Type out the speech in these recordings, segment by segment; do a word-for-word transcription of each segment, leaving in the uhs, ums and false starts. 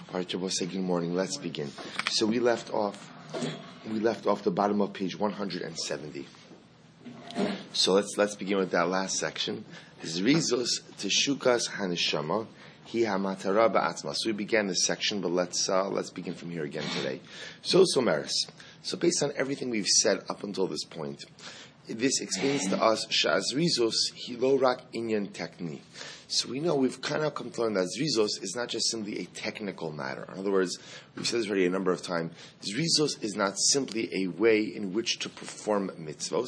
All right, Shabbos, say good morning. Let's begin. So we left off, we left off the bottom of page one hundred seventy. So let's let's begin with that last section. Zrizos teshukas haneshama hi hamatara ba'atzma. So we began this section, but let's uh, let's begin from here again today. So someris. So based on everything we've said up until this point, this explains to us sha'azrizos hilo rak inyan tekni. So we know we've kind of come to learn that Zrizos is not just simply a technical matter. In other words, we've said this already a number of times. Zrizos is not simply a way in which to perform mitzvos.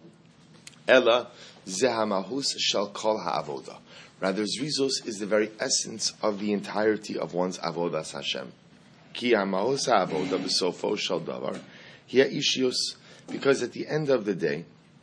Ella zehamahus shall kol ha'avoda. Rather, Zrizos is the very essence of the entirety of one's avodas Hashem. Ki hamahus ha'avoda b'sofo shel davar hiya ishios. Because at the end of the day,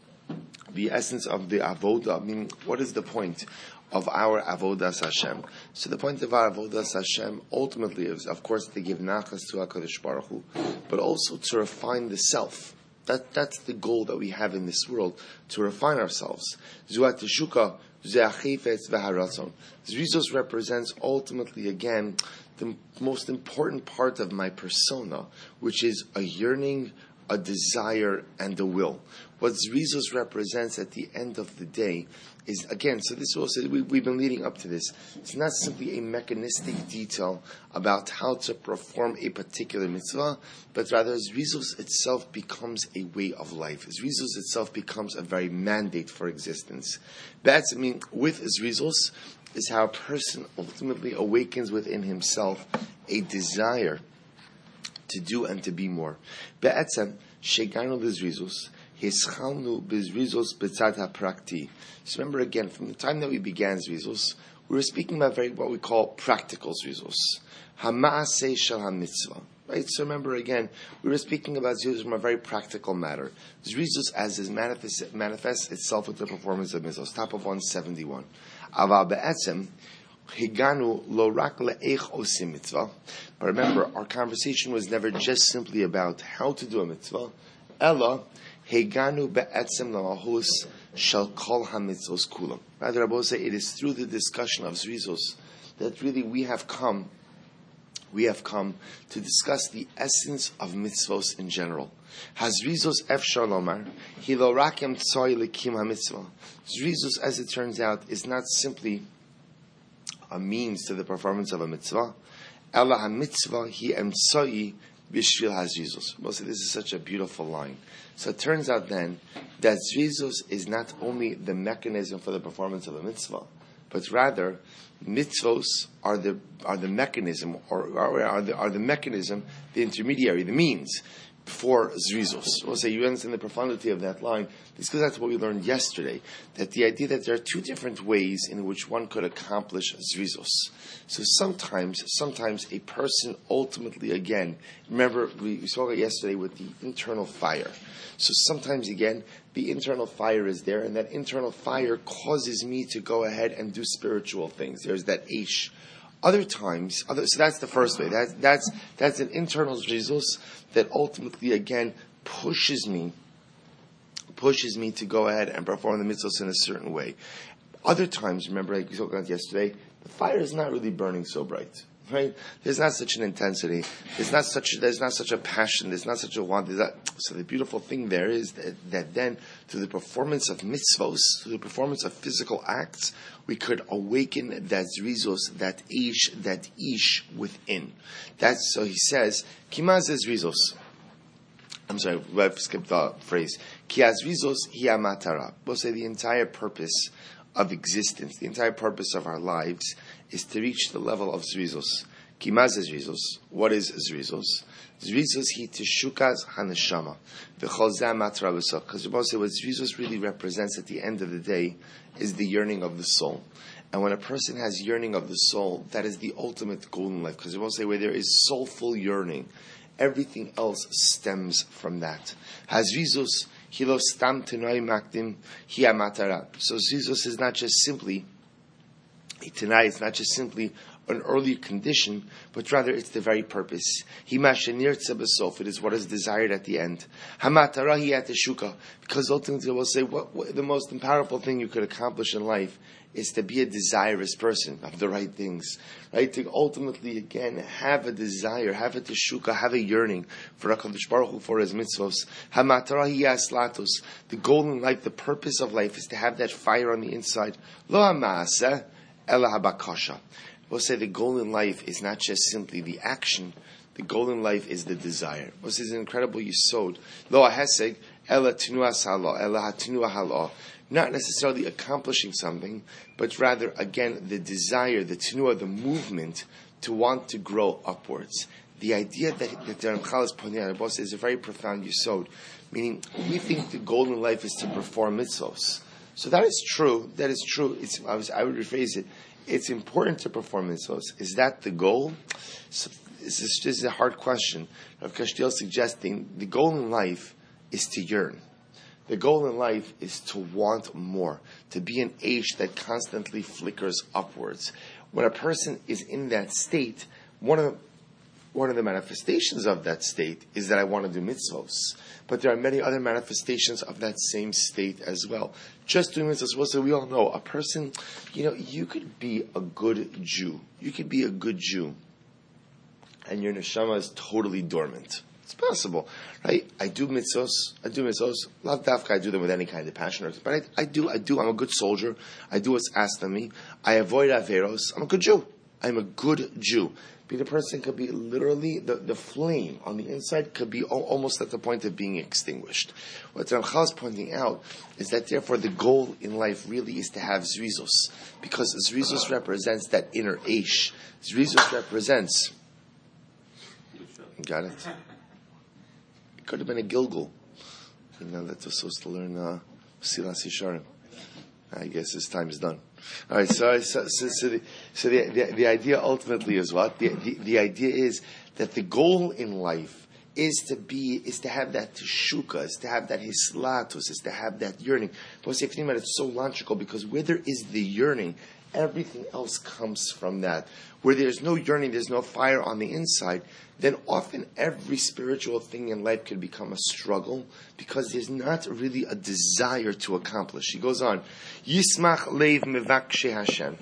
the essence of the avoda, I mean, what is the point of our avodas Hashem? So the point of our avodas Hashem ultimately is, of course, to give nachas to HaKadosh Baruch Hu, but also to refine the self. That that's the goal that we have in this world, to refine ourselves. Zuat teshuka ze'achifetz v'haratzon. Zrizos represents ultimately again the most important part of my persona, which is a yearning, a desire, and a will. What Zrizos represents at the end of the day is, again, so this also, we, we've been leading up to this, it's not simply a mechanistic detail about how to perform a particular mitzvah, but rather Zrizos itself becomes a way of life. Zrizos itself becomes a very mandate for existence. That's, I mean, with Zrizos is how a person ultimately awakens within himself a desire to do and to be more. Be'etzem, sheganu l'zrizos, hischalnu b'zrizos b'tzad ha'prakti. So remember again, from the time that we began Zrizos, we were speaking about very what we call practical Zrizos. Ha'ma'aseh shel ha'mitzvah. Right? So remember again, we were speaking about Zrizos from a very practical matter. Zrizos as it manifests, manifests itself with the performance of mitzvahs. Top of one seventy-one. Aval be'etzem, Higanu lo rak le'ech osim mitzvah. But remember, our conversation was never just simply about how to do a mitzvah. Ella higanu be'etzem lamahus shall kol hamitzvos kulam. Rather, Rabbi say it is through the discussion of Zrizos that really we have come, we have come to discuss the essence of mitzvos in general. Hazrizos efshar lomar hilo rakem tsoy lekim hamitzvah. Zrizos, as it turns out, is not simply a means to the performance of a mitzvah. Ella ha-mitzvah hi emtsoi b'shvil ha-zrizos. Well, so this is such a beautiful line. So it turns out then that zrizos is not only the mechanism for the performance of a mitzvah, but rather mitzvos are the are the mechanism, or, or are the are the mechanism, the intermediary, the means for Zrizos. We'll say you understand the profundity of that line. This goes back to what we learned yesterday, that the idea that there are two different ways in which one could accomplish Zrizos. So sometimes, sometimes a person ultimately, again, remember we, we spoke about yesterday with the internal fire. So sometimes, again, the internal fire is there, and that internal fire causes me to go ahead and do spiritual things. There's that Aish. Other times, other, so that's the first way. That, that's that's an internal Zrizos that ultimately, again, pushes me, pushes me to go ahead and perform the mitzvahs in a certain way. Other times, remember, like we spoke about yesterday, the fire is not really burning so bright, right? There's not such an intensity. There's not such. There's not such a passion. There's not such a want. There's not, so the beautiful thing there is that, that then, through the performance of mitzvos, through the performance of physical acts, we could awaken that zrizos, that ish, that ish within. That's, so he says, Kimaz zrizos. I'm sorry, I've skipped the phrase. Ki zrizos hi matara. We'll say the entire purpose of existence, the entire purpose of our lives is to reach the level of zrizos. Kimaz zrizos. What is zrizos? Zrizos hi teshukas haneshama. V'chol zeh matara b'soch. Because we'll say what zrizos really represents at the end of the day is the yearning of the soul. And when a person has yearning of the soul, that is the ultimate goal in life. Because we will say where there is soulful yearning, everything else stems from that. Hazrizos hilo stam tenoi makdim hi matara. So Zrizos is not just simply a tenai, it's not just simply an earlier condition, but rather it's the very purpose. It is what is desired at the end. Because ultimately we'll say what, what the most powerful thing you could accomplish in life is to be a desirous person of the right things, right? To ultimately, again, have a desire, have a teshuka, have a yearning for HaKadosh Baruch Hu, for His mitzvos. The goal in life, the purpose of life is to have that fire on the inside. Lo ha'ma'aseh, ela habakasha. We'll say the goal in life is not just simply the action. The goal in life is the desire. This is an incredible yisod. Lo ha'heseg, ela tinua salah, ela hatinua halah. Not necessarily accomplishing something, but rather, again, the desire, the tenua, the movement to want to grow upwards. The idea that, that the Ramchal is pointing out is a very profound yisod, meaning we think the goal in life is to perform mitzvos. So that is true. That is true. It's, I, was, I would rephrase it. It's important to perform mitzvos. Is that the goal? So this, is, this is a hard question. Rav Kashtiel suggesting the goal in life is to yearn. The goal in life is to want more, to be an age that constantly flickers upwards. When a person is in that state, one of the, one of the manifestations of that state is that I want to do mitzvos. But there are many other manifestations of that same state as well. Just doing mitzvos, well, so we all know, a person, you know, you could be a good Jew. You could be a good Jew, and your neshama is totally dormant. It's possible, right? I do mitzvos. I do mitzvos. Not dafka. I do them with any kind of passion, but I, I do. I do. I'm a good soldier. I do what's asked of me. I avoid averos. I'm a good Jew. I'm a good Jew. But the person could be literally the, the flame on the inside could be o- almost at the point of being extinguished. What Ramchal is pointing out is that therefore the goal in life really is to have zrizos, because zrizos represents that inner eish. Zrizos represents. Got it. Could have been a Gilgul. You know, that was supposed to learn uh, Silas Yisharim. I guess his time is done. All right, so so, so, so, the, so the, the the idea ultimately is what? The, the the idea is that the goal in life is to be, is to have that teshuka, is to have that hislatus, is to have that yearning. But if you think about it, it's so logical, because where there is the yearning, everything else comes from that. Where there's no yearning, there's no fire on the inside, then often every spiritual thing in life can become a struggle, because there's not really a desire to accomplish. He goes on, Yismach leiv mevakshe Hashem.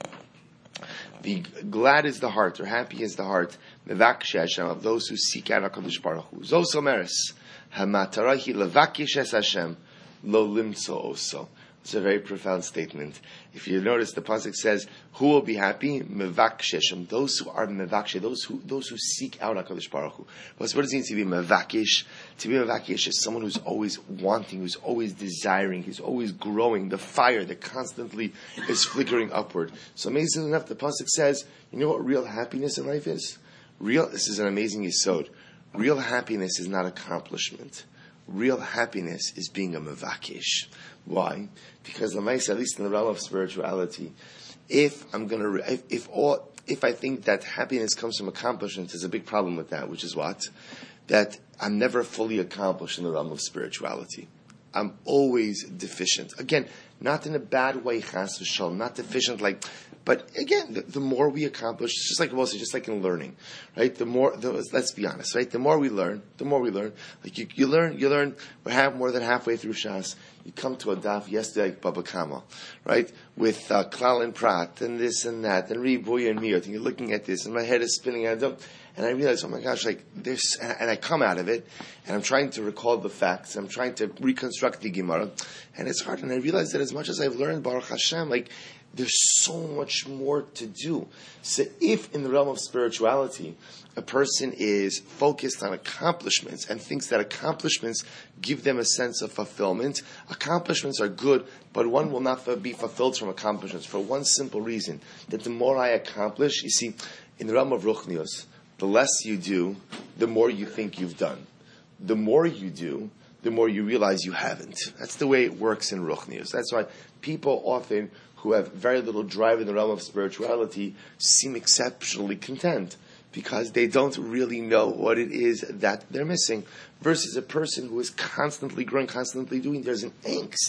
The glad is the heart, or happy is the heart, mevakshe Hashem, of those who seek out HaKadosh Baruch Hu. Zos omeres, hamatarahi levakish es Hashem, lo limtso oso. It's a very profound statement. If you notice, the pasuk says, "Who will be happy? Mevakshe, those who are mevakshe, those who those who seek out Hakadosh Baruch Hu." What does it mean to be mevakish? To be mevakish is someone who's always wanting, who's always desiring, who's always growing. The fire that constantly is flickering upward. So amazingly enough, the pasuk says, "You know what real happiness in life is? Real. This is an amazing yesod. Real happiness is not accomplishment. Real happiness is being a mevakish." Why? Because, at least in the realm of spirituality, if I'm going to, if, if all, if I think that happiness comes from accomplishment, there's a big problem with that, which is what? That I'm never fully accomplished in the realm of spirituality. I'm always deficient. Again, not in a bad way, chas v'shalom, not deficient like, but again, the, the more we accomplish, it's just like mostly, just like in learning, right? The more, the, let's be honest, right? The more we learn, the more we learn. Like you, you learn, you learn. We're half, more than halfway through Shas. You come to a daf yesterday, like Baba Kama, right? With uh, Klal and Prat and this and that and Ribuy and Miyot, and you're looking at this, and my head is spinning, and I don't. And I realize, oh my gosh, like this, and I come out of it, and I'm trying to recall the facts, I'm trying to reconstruct the Gemara, and it's hard. And I realize that as much as I've learned Baruch Hashem, like there's so much more to do. So if in the realm of spirituality, a person is focused on accomplishments and thinks that accomplishments give them a sense of fulfillment, accomplishments are good, but one will not be fulfilled from accomplishments for one simple reason, that the more I accomplish, you see, in the realm of Ruchnios, the less you do, the more you think you've done. The more you do, the more you realize you haven't. That's the way it works in Ruchnius. That's why people often who have very little drive in the realm of spirituality seem exceptionally content, because they don't really know what it is that they're missing. Versus a person who is constantly growing, constantly doing, there's an angst.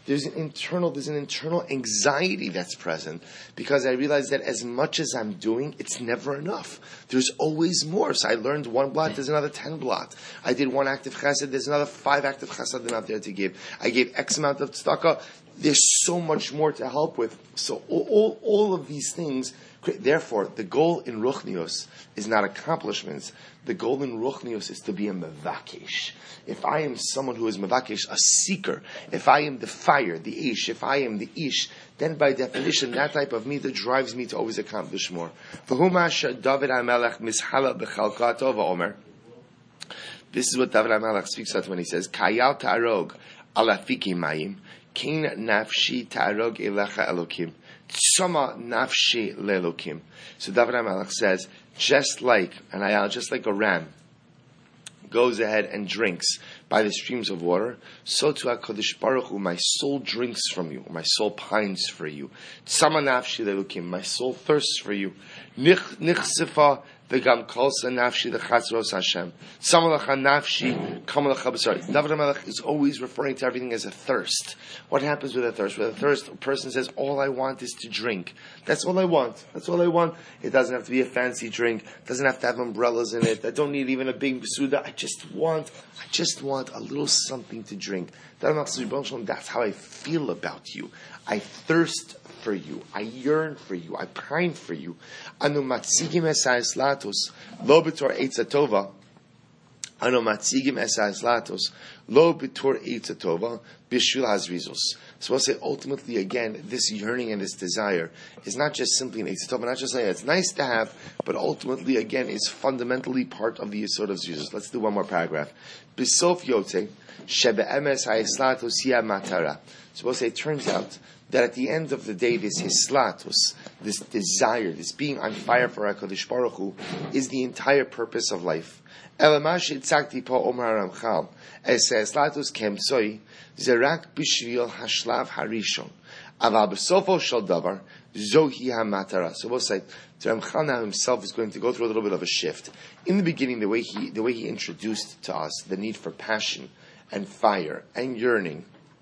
There's an internal, there's an internal anxiety that's present because I realize that as much as I'm doing, it's never enough. There's always more. So I learned one blot, there's another ten blot. I did one act of chesed, there's another five act of chesed out there to give. I gave X amount of tzedakah. There's so much more to help with. So all, all, all of these things, therefore, the goal in Ruchnius is not accomplishments. The goal in Ruchnius is to be a mevakesh. If I am someone who is mevakesh, a seeker, if I am the fire, the ish, if I am the ish, then by definition, that type of me that drives me to always accomplish more. David HaMelech mishala b'chalkato v'omer. This is what David HaMelech speaks about when he says, Kayal ta'arog alafiki mayim, kin nafshi ta'arog elecha elokim. Tsama nafshi lelokim. So David HaMelech says, just like, and I just like a ram goes ahead and drinks by the streams of water, so to HaKadosh Baruch Hu, my soul drinks from you, my soul pines for you. Tsama nafshi lelokim, my soul thirsts for you. Nichsefa v'gam kolsa nafshi lechatzros Hashem. Samalacha nafshi kamalacha b'sar. David HaMelech is always referring to everything as a thirst. What happens with a thirst? With a thirst, a person says, all I want is to drink. That's all I want. That's all I want. It doesn't have to be a fancy drink. It doesn't have to have umbrellas in it. I don't need even a big suda. I just want, I just want a little something to drink. That's how I feel about you. I thirst for you. I yearn for you. I pine for you. Anu matzigim esayis latos lo b'tor eitz tova. Anu matzigim esayis latos lo b'tor eitz tova b'shul hazrizos. So we'll say ultimately again, this yearning and this desire is not just simply an eitz tova, not just saying it's nice to have, but ultimately again is fundamentally part of the yesod of zrizos. Let's do one more paragraph. B'sof yotze shebe emes hayis latos yah matara. So we'll say it turns out that at the end of the day, this hislatus, this desire, this being on fire for HaKadosh Baruch Hu, is the entire purpose of life. Elamash itzakti po Omar Ramchal, es hislatus kemtsoi, zerak bishvil hashlav harishon, aval besofo shel davar, zohi hamatara. So we'll say, the Ramchal now himself is going to go through a little bit of a shift. In the beginning, the way he, the way he introduced to us the need for passion and fire and yearning,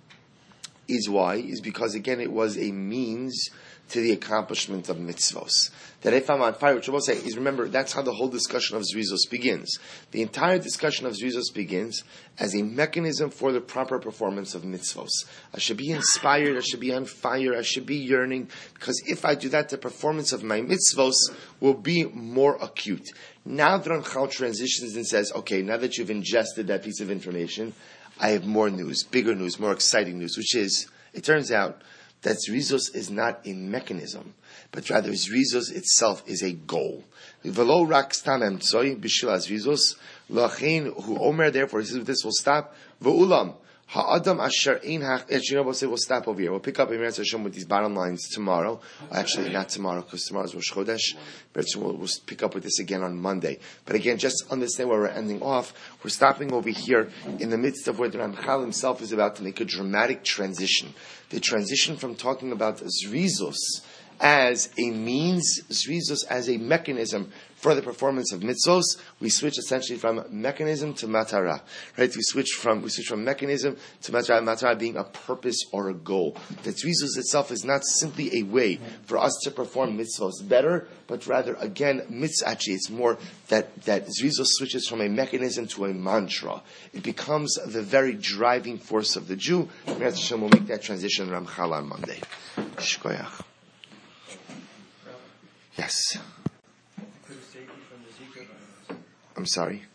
is why? Is because, again, it was a means to the accomplishment of mitzvos. That if I'm on fire, which I will say is, remember, that's how the whole discussion of Zrizos begins. The entire discussion of Zrizos begins as a mechanism for the proper performance of mitzvos. I should be inspired, I should be on fire, I should be yearning, because if I do that, the performance of my mitzvos will be more acute. Now the Ramchal transitions and says, okay, now that you've ingested that piece of information, I have more news, bigger news, more exciting news, which is, it turns out that Zrizos is not a mechanism, but rather Zrizos itself is a goal. V'lo rak stam emtsoi b'shil Zrizos, l'chein hu omer, therefore, he says, this will stop, v'ulam, ha'adam asher ein hach, actually, we'll say we'll stop over here. We'll pick up in Meretz Hashem with these bottom lines tomorrow. Actually, not tomorrow, because tomorrow's Rosh Chodesh. But we'll, we'll pick up with this again on Monday. But again, just understand where we're ending off. We're stopping over here in the midst of where the Ramchal himself is about to make a dramatic transition. The transition from talking about Zrizos as a means, Zrizos as a mechanism for the performance of mitzvos, we switch essentially from mechanism to matara. Right? We switch from we switch from mechanism to matara, matara being a purpose or a goal. That Zrizos itself is not simply a way for us to perform mitzvos better, but rather, again, mitzvah, actually, it's more that, that Zrizos switches from a mechanism to a mantra. It becomes the very driving force of the Jew. We'll make that transition Ramchal on Monday. Shkoyach. Yes. I'm sorry.